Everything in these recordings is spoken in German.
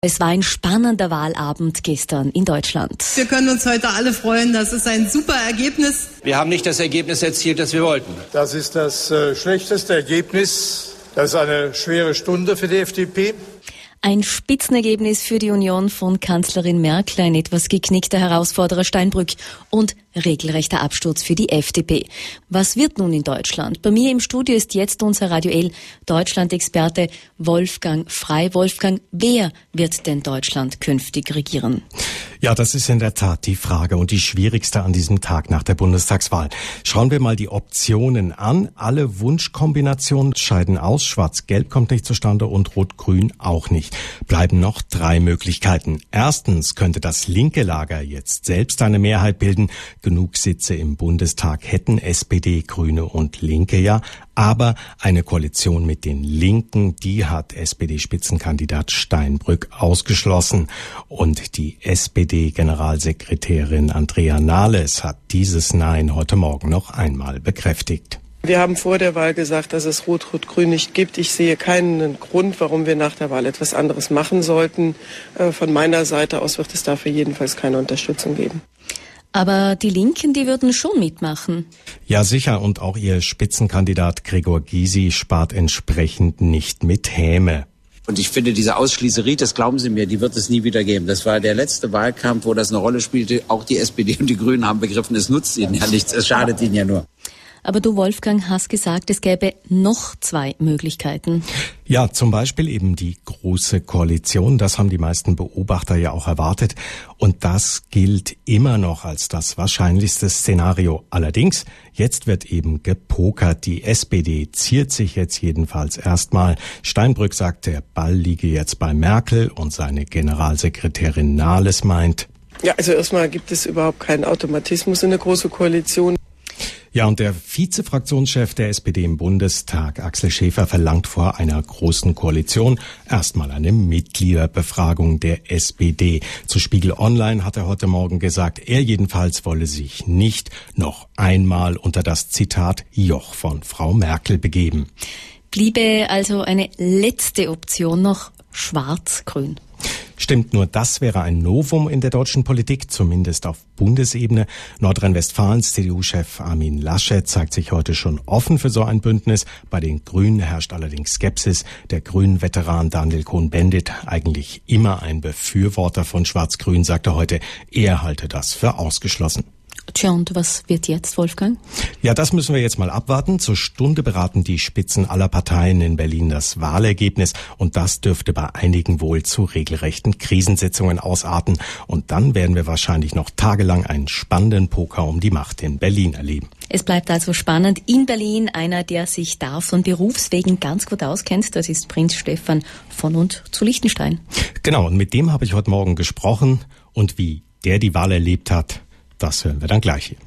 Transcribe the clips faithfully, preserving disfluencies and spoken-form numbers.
Es war ein spannender Wahlabend gestern in Deutschland. Wir können uns heute alle freuen, das ist ein super Ergebnis. Wir haben nicht das Ergebnis erzielt, das wir wollten. Das ist das äh, schlechteste Ergebnis. Das ist eine schwere Stunde für die F D P. Ein Spitzenergebnis für die Union von Kanzlerin Merkel, ein etwas geknickter Herausforderer Steinbrück und regelrechter Absturz für die F D P. Was wird nun in Deutschland? Bei mir im Studio ist jetzt unser Radio L Deutschland-Experte Wolfgang Frey. Wolfgang, wer wird denn Deutschland künftig regieren? Ja, das ist in der Tat die Frage und die schwierigste an diesem Tag nach der Bundestagswahl. Schauen wir mal die Optionen an. Alle Wunschkombinationen scheiden aus. Schwarz-Gelb kommt nicht zustande und Rot-Grün auch nicht. Bleiben noch drei Möglichkeiten. Erstens könnte das linke Lager jetzt selbst eine Mehrheit bilden. Genug Sitze im Bundestag hätten S P D, Grüne und Linke ja. Aber eine Koalition mit den Linken, die hat S P D-Spitzenkandidat Steinbrück ausgeschlossen. Und die S P D-Generalsekretärin Andrea Nahles hat dieses Nein heute Morgen noch einmal bekräftigt. Wir haben vor der Wahl gesagt, dass es Rot-Rot-Grün nicht gibt. Ich sehe keinen Grund, warum wir nach der Wahl etwas anderes machen sollten. Von meiner Seite aus wird es dafür jedenfalls keine Unterstützung geben. Aber die Linken, die würden schon mitmachen. Ja, sicher. Und auch ihr Spitzenkandidat Gregor Gysi spart entsprechend nicht mit Häme. Und ich finde, diese Ausschließerie, das glauben Sie mir, die wird es nie wieder geben. Das war der letzte Wahlkampf, wo das eine Rolle spielte. Auch die S P D und die Grünen haben begriffen, es nutzt ihnen ja nichts, es schadet ihnen ja nur. Aber du, Wolfgang, hast gesagt, es gäbe noch zwei Möglichkeiten. Ja, zum Beispiel eben die Große Koalition. Das haben die meisten Beobachter ja auch erwartet. Und das gilt immer noch als das wahrscheinlichste Szenario. Allerdings, jetzt wird eben gepokert. Die S P D ziert sich jetzt jedenfalls erstmal. Steinbrück sagt, der Ball liege jetzt bei Merkel und seine Generalsekretärin Nahles meint. Ja, also erstmal gibt es überhaupt keinen Automatismus in der Großen Koalition. Ja, und der Vizefraktionschef der S P D im Bundestag, Axel Schäfer, verlangt vor einer großen Koalition erstmal eine Mitgliederbefragung der S P D. Zu Spiegel Online hat er heute Morgen gesagt, er jedenfalls wolle sich nicht noch einmal unter das Zitat Joch von Frau Merkel begeben. Bliebe also eine letzte Option noch Schwarz-Grün. Stimmt, nur das wäre ein Novum in der deutschen Politik, zumindest auf Bundesebene. Nordrhein-Westfalens C D U-Chef Armin Laschet zeigt sich heute schon offen für so ein Bündnis. Bei den Grünen herrscht allerdings Skepsis. Der Grünen-Veteran Daniel Cohn-Bendit, eigentlich immer ein Befürworter von Schwarz-Grün, sagte heute, er halte das für ausgeschlossen. Tja, und was wird jetzt, Wolfgang? Ja, das müssen wir jetzt mal abwarten. Zur Stunde beraten die Spitzen aller Parteien in Berlin das Wahlergebnis. Und das dürfte bei einigen wohl zu regelrechten Krisensitzungen ausarten. Und dann werden wir wahrscheinlich noch tagelang einen spannenden Poker um die Macht in Berlin erleben. Es bleibt also spannend. In Berlin einer, der sich da von Berufswegen ganz gut auskennt. Das ist Prinz Stefan von und zu Liechtenstein. Genau, und mit dem habe ich heute Morgen gesprochen. Und wie der die Wahl erlebt hat, das hören wir dann gleich hier.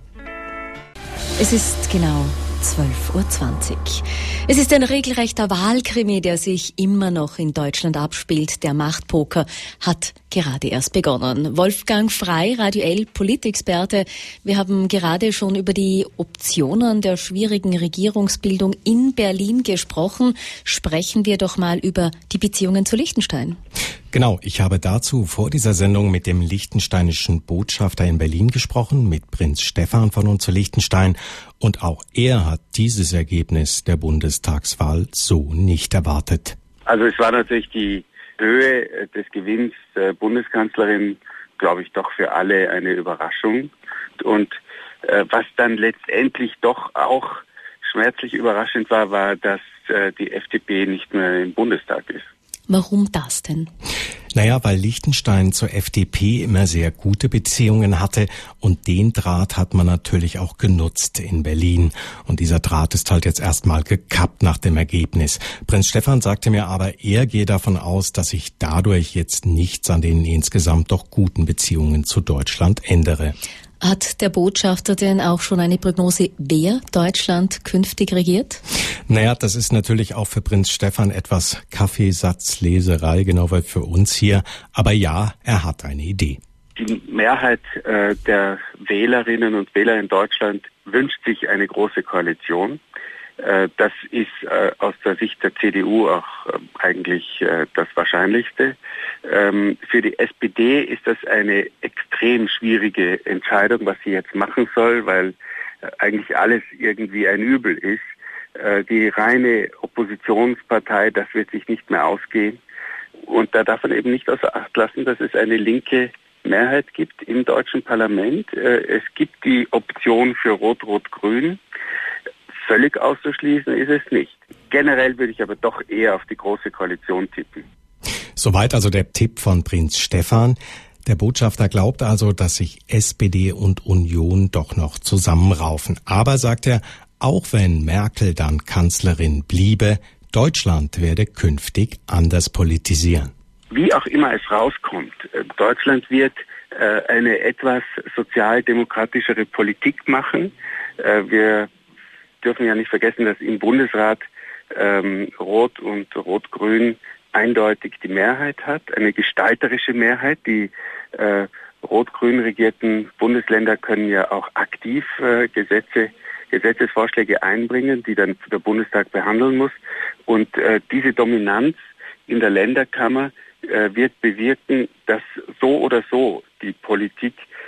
Es ist genau zwölf Uhr zwanzig. Es ist ein regelrechter Wahlkrimi, der sich immer noch in Deutschland abspielt. Der Machtpoker hat gerade erst begonnen. Wolfgang Frey, Radio L Politexperte. Wir haben gerade schon über die Optionen der schwierigen Regierungsbildung in Berlin gesprochen. Sprechen wir doch mal über die Beziehungen zu Liechtenstein. Genau, ich habe dazu vor dieser Sendung mit dem liechtensteinischen Botschafter in Berlin gesprochen, mit Prinz Stefan von und zu Liechtenstein. Und auch er hat dieses Ergebnis der Bundestagswahl so nicht erwartet. Also es war natürlich die Höhe des Gewinns der Bundeskanzlerin, glaube ich, doch für alle eine Überraschung. Und äh, was dann letztendlich doch auch schmerzlich überraschend war, war, dass äh, die F D P nicht mehr im Bundestag ist. Warum das denn? Naja, weil Liechtenstein zur F D P immer sehr gute Beziehungen hatte und den Draht hat man natürlich auch genutzt in Berlin. Und dieser Draht ist halt jetzt erstmal gekappt nach dem Ergebnis. Prinz Stefan sagte mir aber, er gehe davon aus, dass sich dadurch jetzt nichts an den insgesamt doch guten Beziehungen zu Deutschland ändere. Hat der Botschafter denn auch schon eine Prognose, wer Deutschland künftig regiert? Naja, das ist natürlich auch für Prinz Stefan etwas Kaffeesatzleserei, genau wie für uns hier. Aber ja, er hat eine Idee. Die Mehrheit äh, der Wählerinnen und Wähler in Deutschland wünscht sich eine große Koalition. Das ist aus der Sicht der C D U auch eigentlich das Wahrscheinlichste. Für die S P D ist das eine extrem schwierige Entscheidung, was sie jetzt machen soll, weil eigentlich alles irgendwie ein Übel ist. Die reine Oppositionspartei, das wird sich nicht mehr ausgehen. Und da darf man eben nicht außer Acht lassen, dass es eine linke Mehrheit gibt im deutschen Parlament. Es gibt die Option für Rot-Rot-Grün. Völlig auszuschließen ist es nicht. Generell würde ich aber doch eher auf die Große Koalition tippen. Soweit also der Tipp von Prinz Stefan. Der Botschafter glaubt also, dass sich S P D und Union doch noch zusammenraufen. Aber, sagt er, auch wenn Merkel dann Kanzlerin bliebe, Deutschland werde künftig anders politisieren. Wie auch immer es rauskommt, Deutschland wird äh, eine etwas sozialdemokratischere Politik machen. Äh, wir dürfen ja nicht vergessen, dass im Bundesrat ähm, Rot und Rot-Grün eindeutig die Mehrheit hat, eine gestalterische Mehrheit. Die äh, rot-grün regierten Bundesländer können ja auch aktiv äh, Gesetze, Gesetzesvorschläge einbringen, die dann der Bundestag behandeln muss. Und äh, diese Dominanz in der Länderkammer äh, wird bewirken, dass so oder so die Politik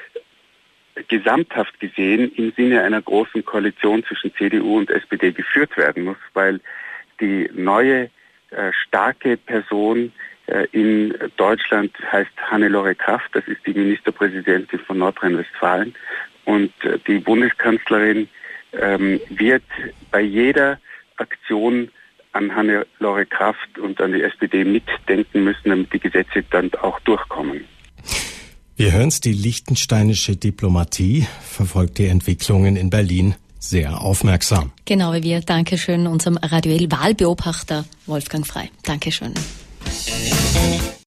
gesamthaft gesehen im Sinne einer großen Koalition zwischen C D U und S P D geführt werden muss, weil die neue äh, starke Person äh, in Deutschland heißt Hannelore Kraft, das ist die Ministerpräsidentin von Nordrhein-Westfalen, und äh, die Bundeskanzlerin ähm, wird bei jeder Aktion an Hannelore Kraft und an die S P D mitdenken müssen, damit die Gesetze dann auch durchkommen. Wir hören's, die liechtensteinische Diplomatie verfolgt die Entwicklungen in Berlin sehr aufmerksam. Genau wie wir. Dankeschön unserem Radioel Wahlbeobachter Wolfgang Frei. Dankeschön.